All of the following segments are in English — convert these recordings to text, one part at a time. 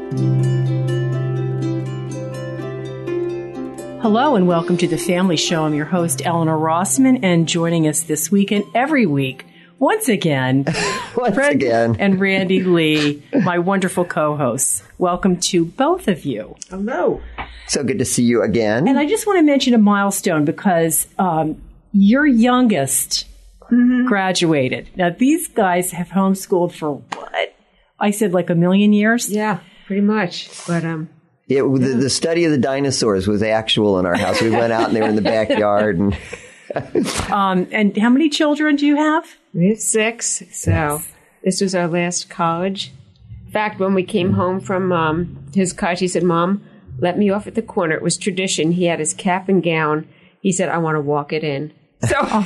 Hello and welcome to The Family Show. I'm your host, Eleanor Rossman, and joining us this week and every week, once again, and Randy Lee, my wonderful co-hosts. Welcome to both of you. Hello. So good to see you again. And I just want to mention a milestone because your youngest graduated. Now, these guys have homeschooled for what? I said like a million years? Yeah, pretty much. But the study of the dinosaurs was actual in our house. We went out and they were in the backyard. And and how many children do you have? We have 6. So this was our last college. In fact, when we came home from his college, he said, "Mom, let me off at the corner." It was tradition. He had his cap and gown. He said, "I want to walk it in." So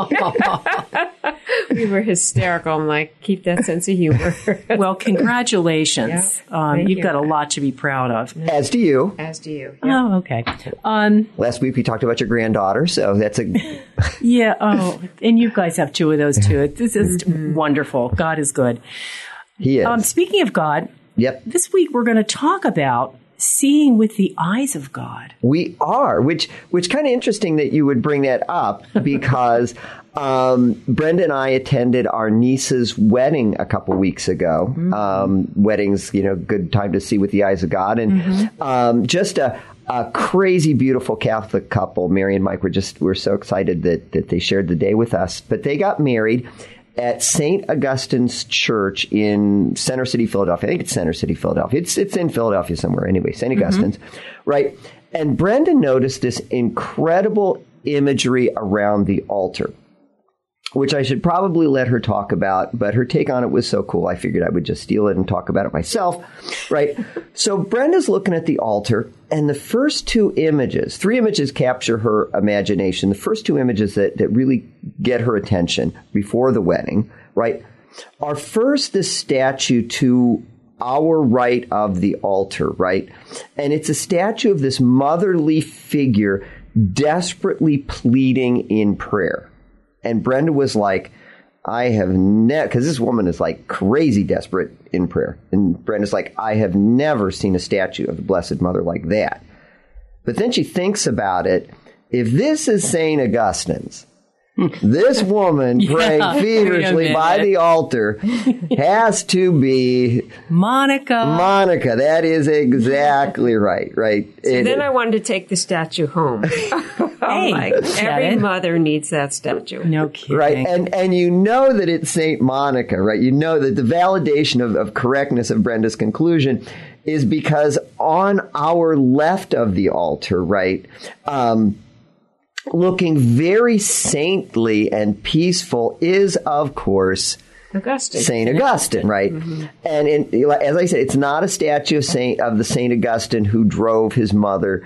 we were hysterical. I'm like, keep that sense of humor. Well, congratulations. You've got a lot to be proud of. As do you. As do you. Yeah. Oh, okay. Last week we talked about your granddaughter, so that's a... Yeah, and you guys have 2 of those too. This is wonderful. God is good. He is. Speaking of God, this week we're going to talk about seeing with the eyes of God. We are, which kind of interesting that you would bring that up because Brenda and I attended our niece's wedding a couple weeks ago. Weddings, good time to see with the eyes of God. And just a crazy, beautiful Catholic couple. Mary and Mike we're so excited that they shared the day with us. But they got married at St. Augustine's Church in Center City, Philadelphia. I think it's Center City, Philadelphia. It's in Philadelphia somewhere anyway, St. Augustine's, right? And Brenda noticed this incredible imagery around the altar, which I should probably let her talk about, but her take on it was so cool, I figured I would just steal it and talk about it myself, right? So Brenda's looking at the altar, and the first 2 images, 3 images capture her imagination. The first 2 images that really get her attention before the wedding, right, are first the statue to our right of the altar, right? And it's a statue of this motherly figure desperately pleading in prayer. And Brenda was like, I have never, because this woman is like crazy desperate in prayer. And Brenda's like, I have never seen a statue of the Blessed Mother like that. But then she thinks about it. If this is St. Augustine's, this woman praying feverishly by the altar has to be Monica. That is exactly right. So then I wanted to take the statue home. Every mother needs that statue. No kidding. Right. And you know that it's St. Monica, right? You know that the validation of correctness of Brenda's conclusion is because on our left of the altar, right, looking very saintly and peaceful is, of course, St. Augustine, right? And as I said, it's not a statue of the St. Augustine who drove his mother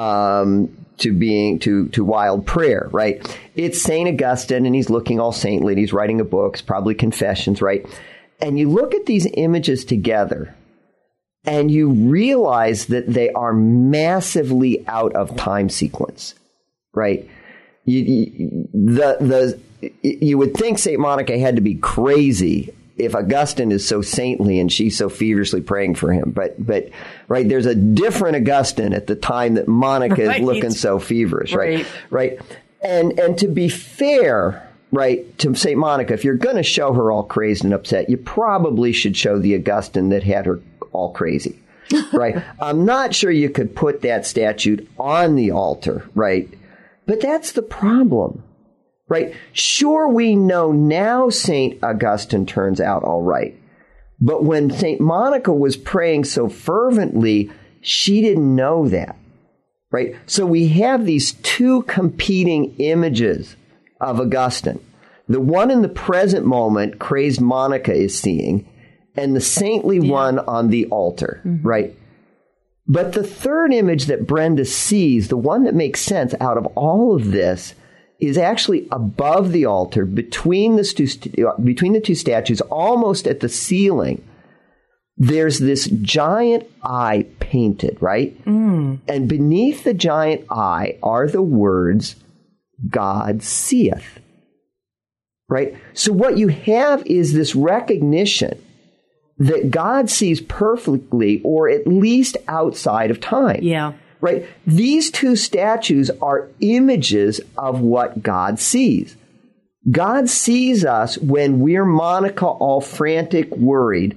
to wild prayer, right? It's St. Augustine, and he's looking all saintly, and he's writing a book, probably Confessions, right? And you look at these images together, and you realize that they are massively out of time sequence. Right, you would think Saint Monica had to be crazy if Augustine is so saintly and she's so feverishly praying for him. But right, there's a different Augustine at the time that Monica is looking so feverish. Right. And to be fair, right, to Saint Monica, if you're going to show her all crazed and upset, you probably should show the Augustine that had her all crazy. Right. I'm not sure you could put that statue on the altar. Right. But that's the problem, right? Sure, we know now St. Augustine turns out all right. But when St. Monica was praying so fervently, she didn't know that, right? So we have these 2 competing images of Augustine. The one in the present moment, crazed Monica is seeing, and the saintly one on the altar, right? But the third image that Brenda sees, the one that makes sense out of all of this, is actually above the altar, between the 2 statues, almost at the ceiling. There's this giant eye painted, right? And beneath the giant eye are the words, God seeth. Right? So what you have is this recognition that God sees perfectly, or at least outside of time. Yeah. Right? These two statues are images of what God sees. God sees us when we're Monica, all frantic, worried,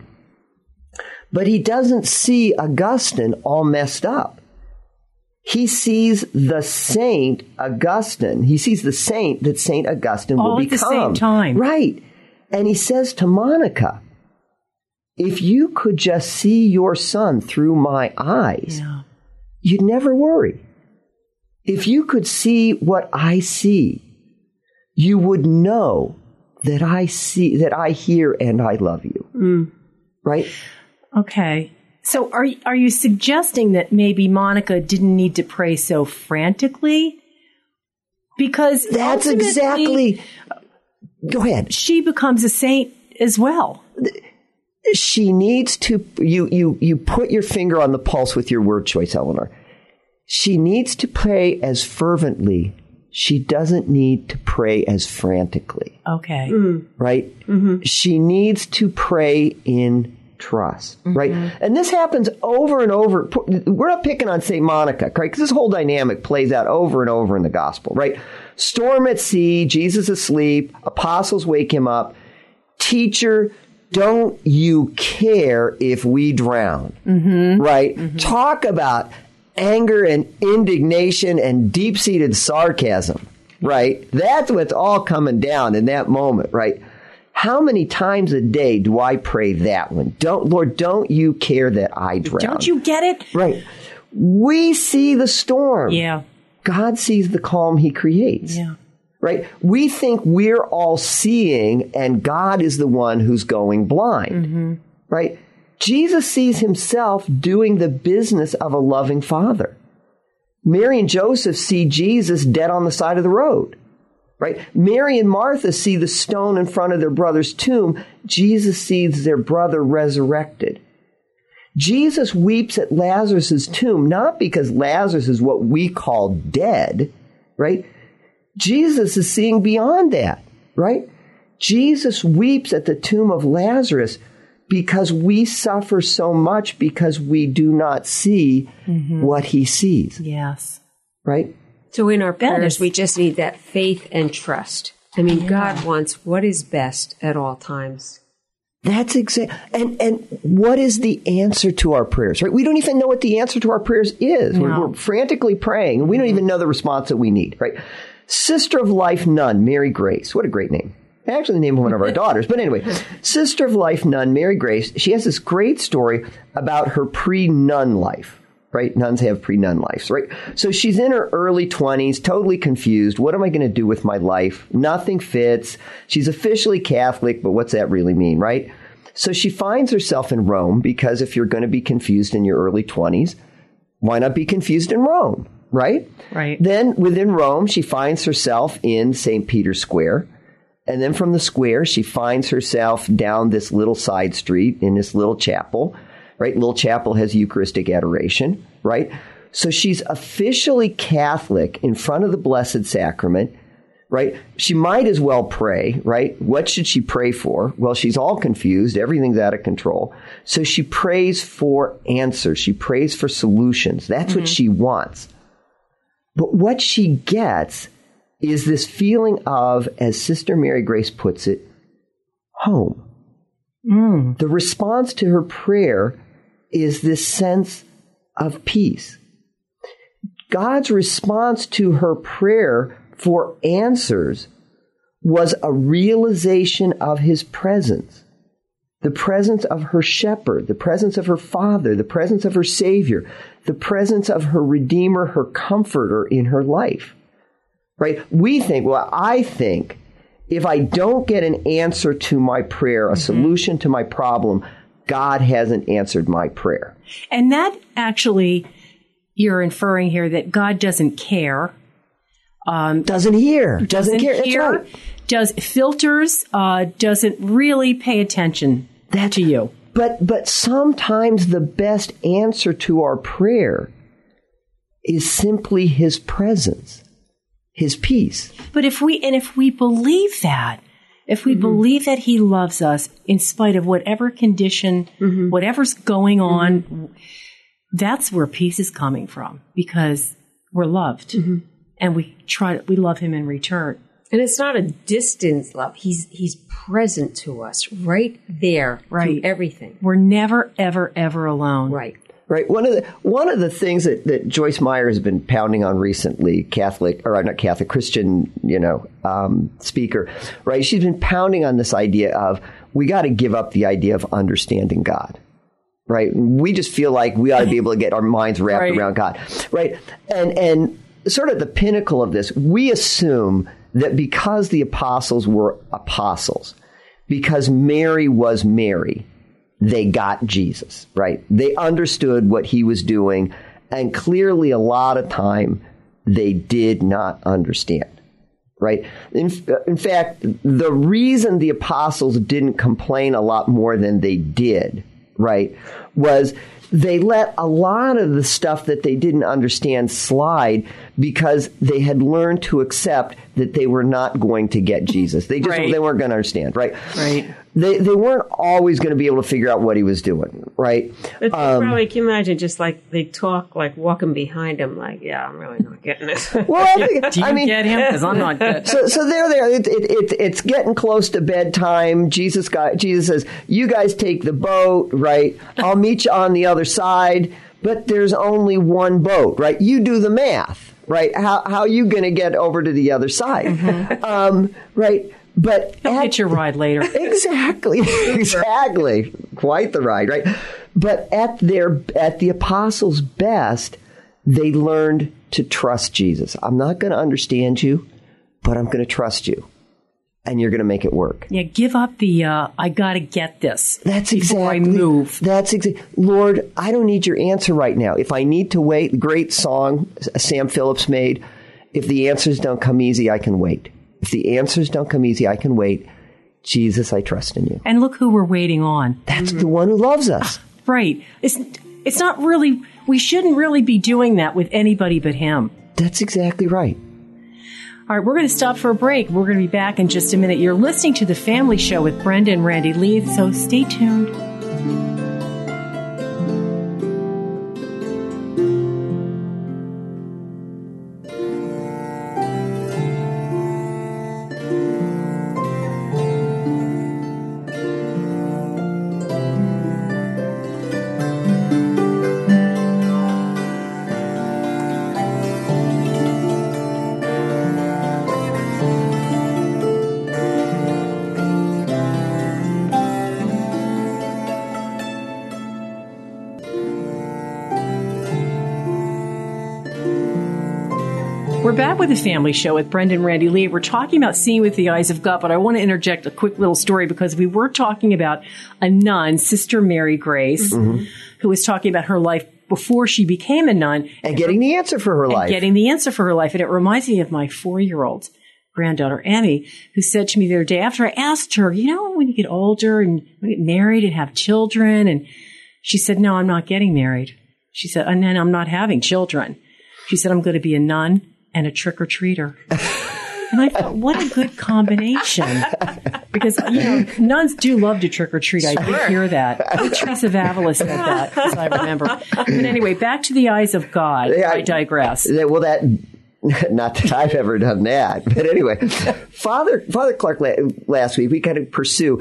but he doesn't see Augustine all messed up. He sees the Saint Augustine. He sees the saint that Saint Augustine will become. All at the same time. Right. And he says to Monica, if you could just see your son through my eyes, you'd never worry. If you could see what I see, you would know that I see, that I hear, and I love you. Right? Okay. So are you suggesting that maybe Monica didn't need to pray so frantically? Because that's exactly. Go ahead. She becomes a saint as well. She needs to, you put your finger on the pulse with your word choice, Eleanor. She needs to pray as fervently. She doesn't need to pray as frantically. Okay. Right? Mm-hmm. She needs to pray in trust. Right? And this happens over and over. We're not picking on St. Monica, right? Because this whole dynamic plays out over and over in the gospel, right? Storm at sea, Jesus asleep, apostles wake him up. Teacher, don't you care if we drown? Right? Talk about anger and indignation and deep-seated sarcasm, right? That's what's all coming down in that moment, right? How many times a day do I pray that one? Lord, don't you care that I drown? Don't you get it? Right. We see the storm. Yeah. God sees the calm he creates. Yeah. Right? We think we're all seeing and God is the one who's going blind. Right? Jesus sees himself doing the business of a loving father. Mary and Joseph see Jesus dead on the side of the road. Right? Mary and Martha see the stone in front of their brother's tomb. Jesus sees their brother resurrected. Jesus weeps at Lazarus' tomb, not because Lazarus is what we call dead, right? Jesus is seeing beyond that, right? Jesus weeps at the tomb of Lazarus because we suffer so much because we do not see what he sees. Yes. Right? So in our prayers, we just need that faith and trust. I mean, God wants what is best at all times. That's exactly. And what is the answer to our prayers, right? We don't even know what the answer to our prayers is. No. We're frantically praying, and we don't even know the response that we need, right? Sister of Life Nun, Mary Grace. What a great name. Actually, the name of one of our daughters. But anyway, Sister of Life Nun, Mary Grace, she has this great story about her pre-nun life. Right? Nuns have pre-nun lives, right? So she's in her early 20s, totally confused. What am I going to do with my life? Nothing fits. She's officially Catholic, but what's that really mean, right? So she finds herself in Rome because if you're going to be confused in your early 20s, why not be confused in Rome, right? Right. Then within Rome, she finds herself in St. Peter's Square. And then from the square, she finds herself down this little side street in this little chapel. Right? Little chapel has Eucharistic adoration, right? So she's officially Catholic in front of the Blessed Sacrament, right? She might as well pray, right? What should she pray for? Well, she's all confused. Everything's out of control. So she prays for answers. She prays for solutions. That's what she wants. But what she gets is this feeling of, as Sister Mary Grace puts it, home. The response to her prayer is this sense of peace. God's response to her prayer for answers was a realization of his presence, the presence of her shepherd, the presence of her father, the presence of her savior, the presence of her redeemer, her comforter in her life. Right? I think if I don't get an answer to my prayer, a solution to my problem, God hasn't answered my prayer. And that actually, you're inferring here that God doesn't care. Doesn't hear. Doesn't care. Hear, that's right. Filters, doesn't really pay attention to you. But sometimes the best answer to our prayer is simply his presence, his peace. But if we believe that, if we believe that he loves us in spite of whatever condition, whatever's going on, that's where peace is coming from, because we're loved and we love him in return. And it's not a distant love. He's present to us right there through everything. We're never, ever, ever alone. Right. Right. One of the things that Joyce Meyer has been pounding on recently, Christian, speaker, right? She's been pounding on this idea of we got to give up the idea of understanding God, right? We just feel like we ought to be able to get our minds wrapped around God, right? And sort of the pinnacle of this, we assume that because the apostles were apostles, because Mary was Mary, they got Jesus, right? They understood what he was doing, and clearly a lot of time they did not understand, right? In fact, the reason the apostles didn't complain a lot more than they did, right, was they let a lot of the stuff that they didn't understand slide because they had learned to accept that they were not going to get Jesus. They weren't going to understand, right? Right. They weren't always going to be able to figure out what he was doing, right? But probably, can you imagine just like they talk, like walking behind him, like, yeah, I'm really not getting it. Well, Do you get him? Because I'm not good. So they're there. It's getting close to bedtime. Jesus says, you guys take the boat, right? I'll meet you on the other side. But there's only one boat, right? You do the math, right? How are you going to get over to the other side? Right? But he'll get your ride later. Exactly. Quite the ride, right? But at the apostles' best, they learned to trust Jesus. I'm not going to understand you, but I'm going to trust you. And you're going to make it work. Yeah, give up the, I got to get this. That's exactly. Before I move. That's exactly. Lord, I don't need your answer right now. If I need to wait, great song Sam Phillips made, if the answers don't come easy, I can wait. If the answers don't come easy, I can wait. Jesus, I trust in you. And look who we're waiting on. That's the one who loves us. Right. It's not really, we shouldn't really be doing that with anybody but him. That's exactly right. All right, we're going to stop for a break. We're going to be back in just a minute. You're listening to The Family Show with Brenda and Randy Lee, so stay tuned. We're back with The Family Show with Brenda and Randy Lee. We're talking about seeing with the eyes of God, but I want to interject a quick little story because we were talking about a nun, Sister Mary Grace, who was talking about her life before she became a nun. And getting the answer for her life. And it reminds me of my 4-year-old granddaughter, Emmy, who said to me the other day after I asked her, when you get older and get married and have children, and she said, no, I'm not getting married. She said, and then I'm not having children. She said, I'm going to be a nun and a trick-or-treater. And I thought, what a good combination. Because, nuns do love to trick-or-treat. I did hear that. Teresa of Avila said that, as I remember. But anyway, back to the eyes of God. I digress. Well, not that I've ever done that. But anyway, Father Clark last week, we kind of pursue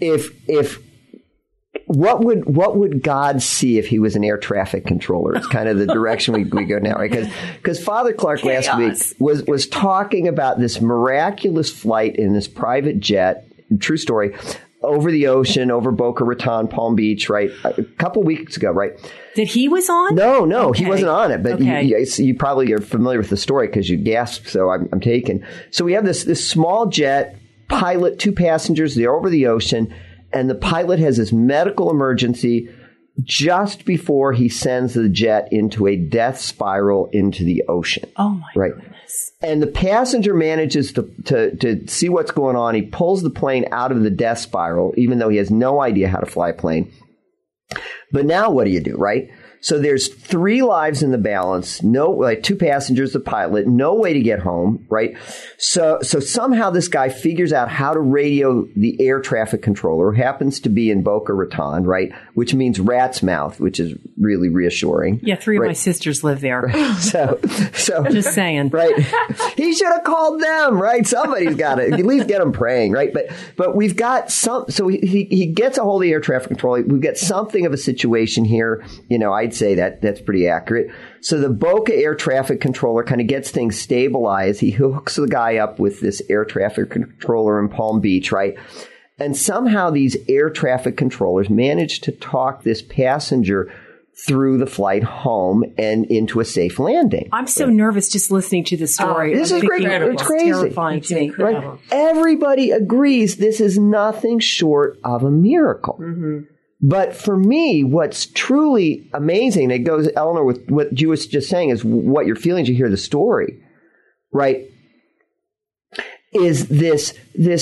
what would God see if he was an air traffic controller? It's kind of the direction we go now, right? Because Father Clark last week was talking about this miraculous flight in this private jet, true story, over the ocean, over Boca Raton, Palm Beach, right? A couple weeks ago, right? That he was on? No, okay. He wasn't on it. But you probably are familiar with the story because you gasped, so I'm taken. So we have this small jet, pilot, 2 passengers, they're over the ocean, and the pilot has this medical emergency just before he sends the jet into a death spiral into the ocean. Oh, my goodness. And the passenger manages to see what's going on. He pulls the plane out of the death spiral, even though he has no idea how to fly a plane. But now what do you do, right? So there's 3 lives in the balance, like 2 passengers, the pilot, no way to get home, right? So somehow this guy figures out how to radio the air traffic controller, who happens to be in Boca Raton, right? Which means rat's mouth, which is really reassuring. Yeah, 3 of my sisters live there. Right? So just saying. Right. He should have called them, right? Somebody's got to at least get them praying, right? But we've got so he gets a hold of the air traffic controller. We've got something of a situation here. I'd say that's pretty accurate. So the Boca air traffic controller kind of gets things stabilized. He hooks the guy up with this air traffic controller in Palm Beach, right? And somehow these air traffic controllers manage to talk this passenger through the flight home and into a safe landing. I'm so nervous just listening to the story. This is great. It's crazy. Terrifying to me. Right? Everybody agrees this is nothing short of a miracle. Mm-hmm. But for me, what's truly amazing, it goes, Eleanor, with what you was just saying, is what you're feeling as you hear the story, right? Is this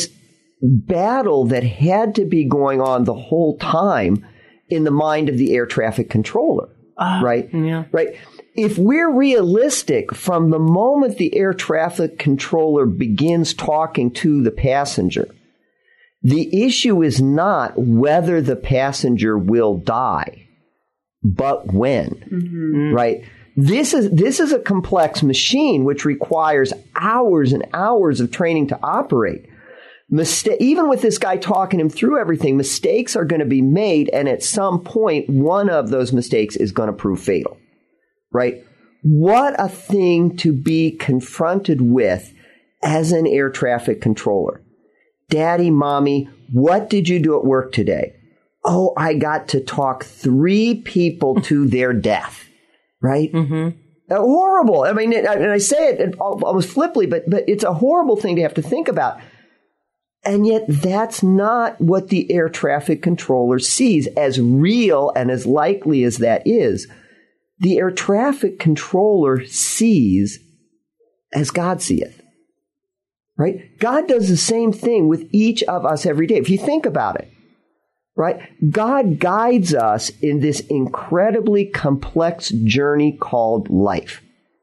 battle that had to be going on the whole time in the mind of the air traffic controller, right? Yeah. Right. If we're realistic, from the moment the air traffic controller begins talking to the passenger, the issue is not whether the passenger will die, but when, right? This is a complex machine which requires hours and hours of training to operate. Even with this guy talking him through everything, mistakes are going to be made, and at some point, one of those mistakes is going to prove fatal, right? What a thing to be confronted with as an air traffic controller. Daddy, Mommy, what did you do at work today? Oh, I got to talk 3 people to their death, right? Mm-hmm. Horrible. I mean, and I say it almost flippantly, but it's a horrible thing to have to think about. And yet that's not what the air traffic controller sees. As real and as likely as that is, the air traffic controller sees as God seeth. Right? God does the same thing with each of us every day. If you think about it, right? God guides us in this incredibly complex journey called life.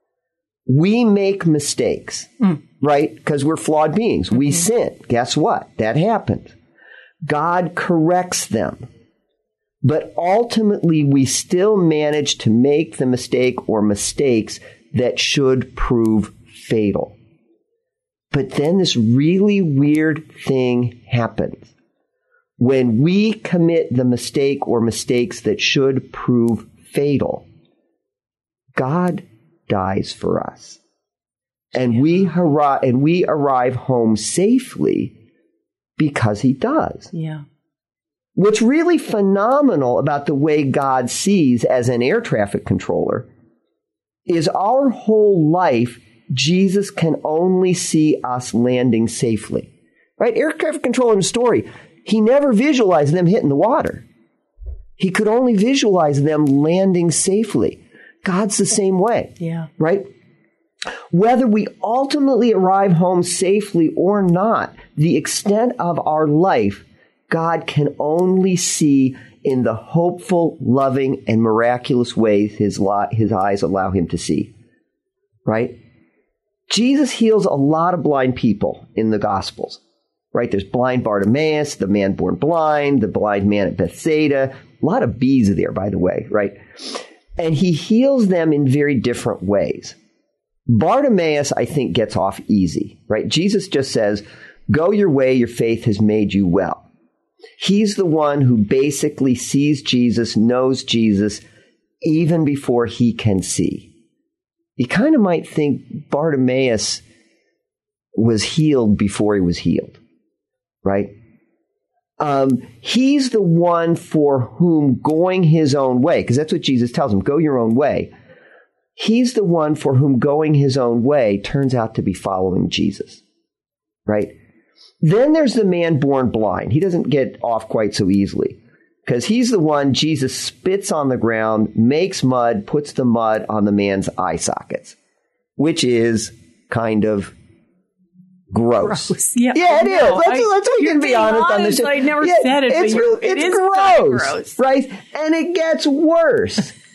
We make mistakes, right? Because we're flawed beings. We sin. Guess what? That happens. God corrects them. But ultimately, we still manage to make the mistake or mistakes that should prove fatal. But then this really weird thing happens. When we commit the mistake or mistakes that should prove fatal, God dies for us. And we arrive home safely because he does. Yeah. What's really phenomenal about the way God sees as an air traffic controller is our whole life, Jesus can only see us landing safely. Right? Air traffic controller in the story, he never visualized them hitting the water. He could only visualize them landing safely. God's the same way. Yeah. Right? Whether we ultimately arrive home safely or not, the extent of our life, God can only see in the hopeful, loving, and miraculous ways his eyes allow him to see. Right? Jesus heals a lot of blind people in the Gospels. Right? There's blind Bartimaeus, the man born blind, the blind man at Bethsaida. A lot of B's there, by the way. Right? And he heals them in very different ways. Bartimaeus, I think, gets off easy. Right? Jesus just says, go your way, your faith has made you well. He's the one who basically sees Jesus, knows Jesus, even before he can see. You kind of might think Bartimaeus was healed before he was healed, right? He's the one for whom going his own way, because that's what Jesus tells him, go your own way. He's the one for whom going his own way turns out to be following Jesus, right? Then there's the man born blind. He doesn't get off quite so easily because he's the one Jesus spits on the ground, makes mud, puts the mud on the man's eye sockets, which is kind of gross. Yeah, it is. Let's we can be honest on this. I never said it, it's but it is gross, gross, right? And it gets worse.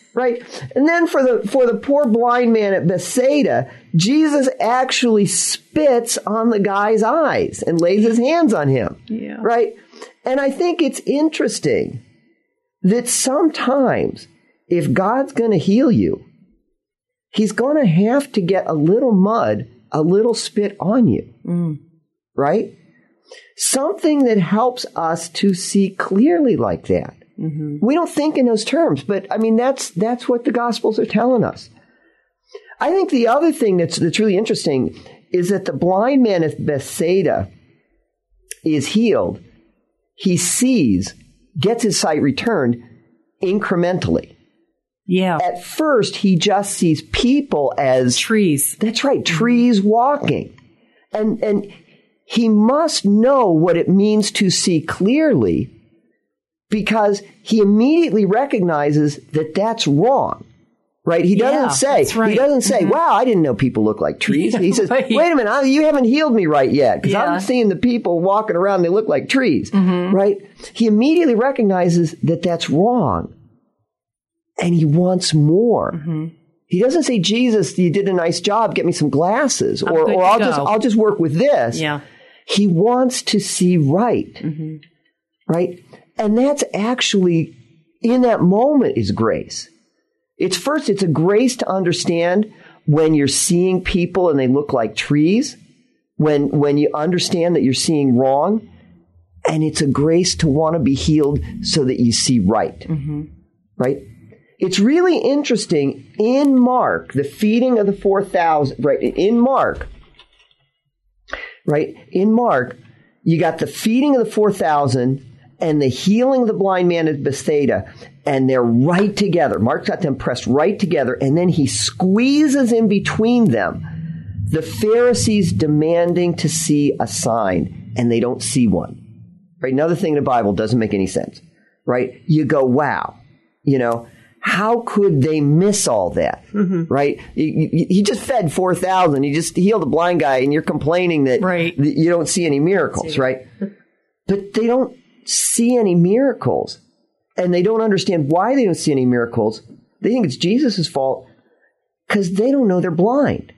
right? And then for the poor blind man at Bethsaida, Jesus actually spits on the guy's eyes and lays his hands on him, right? And I think it's interesting that sometimes if God's going to heal you, he's going to have to get a little mud, a little spit on you, right? Something that helps us to see clearly like that. We don't think in those terms, but I mean, that's what the Gospels are telling us. I think the other thing that's really interesting is that the blind man at Bethsaida is healed. He sees, gets his sight returned incrementally. Yeah. At first, he just sees people as trees. That's right, trees walking. And he must know what it means to see clearly, because he immediately recognizes that that's wrong, right? He doesn't say, wow, I didn't know people look like trees. He says, wait a minute, you haven't healed me right yet, because I'm seeing the people walking around, they look like trees, right? He immediately recognizes that that's wrong, and he wants more. He doesn't say, Jesus, you did a nice job, get me some glasses, or I'll just work with this. Yeah. He wants to see right, right? And that's actually, in that moment, is grace. It's a grace to understand when you're seeing people and they look like trees, when you understand that you're seeing wrong, and it's a grace to want to be healed so that you see right, right? It's really interesting in Mark, the feeding of the 4,000, right? In Mark, you got the feeding of the 4,000 and the healing of the blind man at Bethsaida, and they're right together. Mark's got them pressed right together, and then he squeezes in between them the Pharisees demanding to see a sign, and they don't see one. Right? Another thing in the Bible doesn't make any sense. Right? You go, wow, how could they miss all that? Right? He just fed 4,000. He just healed a blind guy, and you're complaining that you don't see any miracles, right? But they don't see any miracles, and they don't understand why they don't see any miracles. They think it's Jesus' fault because they don't know they're blind,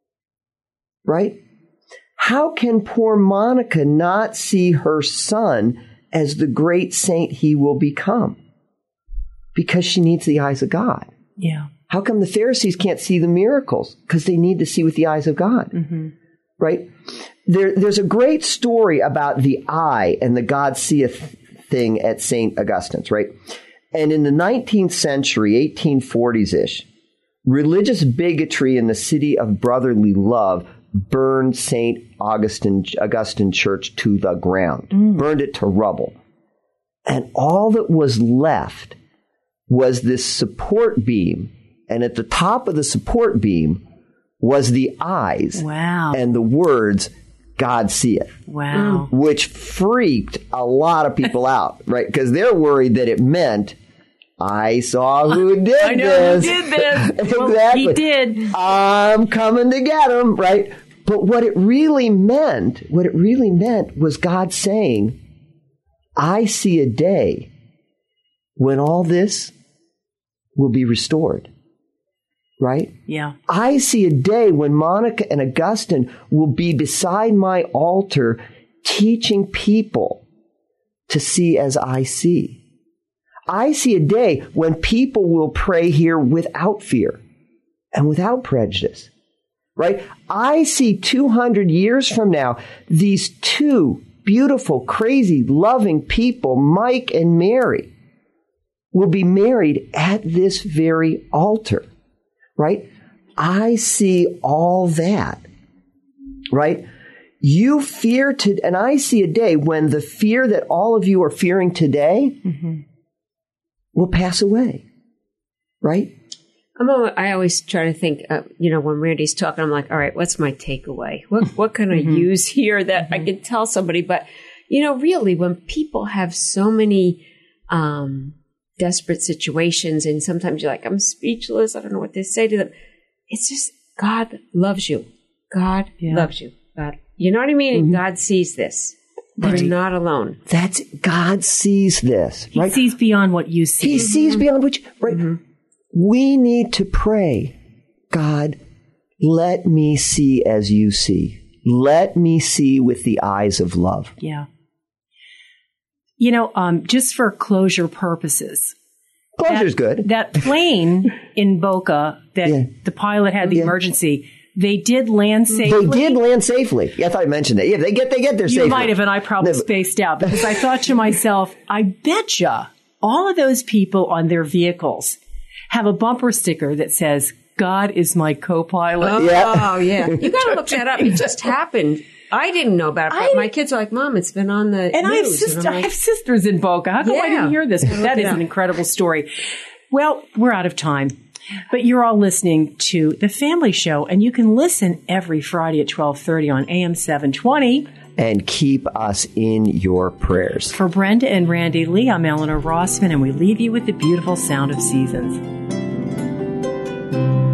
right? How can poor Monica not see her son as the great saint he will become? Because she needs the eyes of God. Yeah. How come the Pharisees can't see the miracles? Because they need to see with the eyes of God, right? There's a great story about the eye and the God seeth thing at St. Augustine's, right? And in the 19th century, 1840s-ish, religious bigotry in the city of brotherly love burned St. Augustine Church to the ground, burned it to rubble. And all that was left was this support beam. And at the top of the support beam was the eyes and the words, God seeth. Wow. Which freaked a lot of people out, right? Because they're worried that it meant, I saw who did this. I know who did this. Exactly. Well, he did. I'm coming to get him, right? But what it really meant was God saying, I see a day when all this will be restored. Right? Yeah. I see a day when Monica and Augustine will be beside my altar teaching people to see as I see. I see a day when people will pray here without fear and without prejudice. Right? I see 200 years from now, these two beautiful, crazy, loving people, Mike and Mary, will be married at this very altar. Right? I see all that. Right? You fear and I see a day when the fear that all of you are fearing today will pass away. Right? I always try to think, when Randy's talking, I'm like, all right, what's my takeaway? What can I use here that I can tell somebody? But, really, when people have so many desperate situations, and sometimes you're like, I'm speechless, I don't know what to say to them. It's just, God loves you. God loves you. God, you know what I mean? And God sees this. Right. You're not alone. God sees this. Right? He sees beyond what you see. He sees beyond what you, right? we need to pray, God, let me see as you see. Let me see with the eyes of love. Yeah. Just for closure purposes. Closure's good. That plane in Boca that the pilot had the emergency, they did land safely. They did land safely. Yeah, I thought I mentioned that. Yeah, they get there safely. You might have, and I probably spaced out because I thought to myself, I betcha all of those people on their vehicles have a bumper sticker that says, God is my co-pilot. Oh, yeah. You got to look that up. It just happened. I didn't know about it, but my kids are like, Mom, it's been on the news. I have sisters in Boca. How come I didn't hear this? But that is an incredible story. Well, we're out of time. But you're all listening to The Family Show, and you can listen every Friday at 12:30 on AM 720. And keep us in your prayers. For Brenda and Randy Lee, I'm Eleanor Rossman, and we leave you with the beautiful sound of seasons.